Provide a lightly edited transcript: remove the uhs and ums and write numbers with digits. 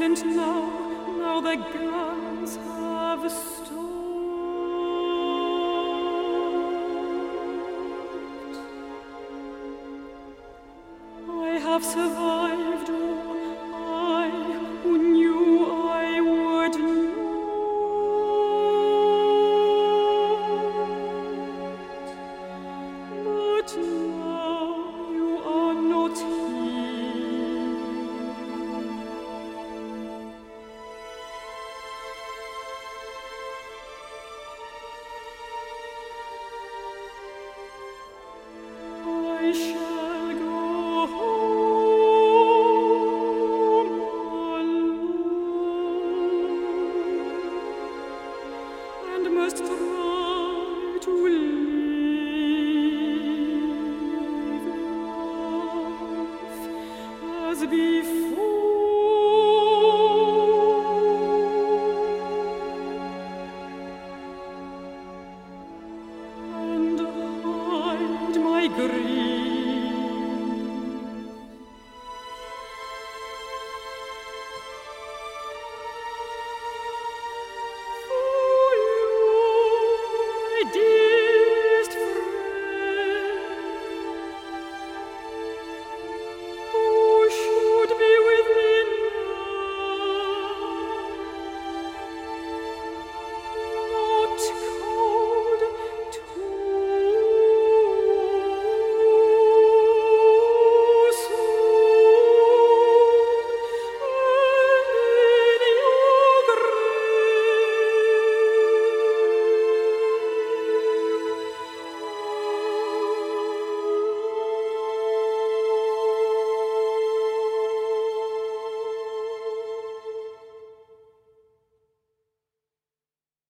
and now the guns have stopped. I have survived, oh, I who knew I would not. But now you are not here. I shall go home alone, and must try to live life as before, and hide my grief